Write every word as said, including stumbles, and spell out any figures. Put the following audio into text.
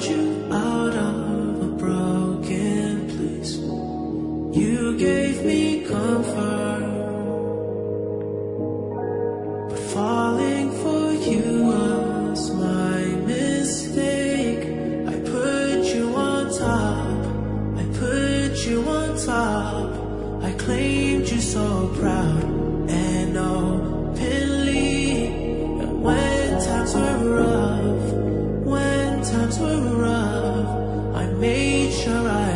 you out of a broken place. You gave me comfort, but falling for you was my mistake. I put you on top, I put you on top. I claimed you so proud and openly. And when times were rough, when times were rough, I made sure I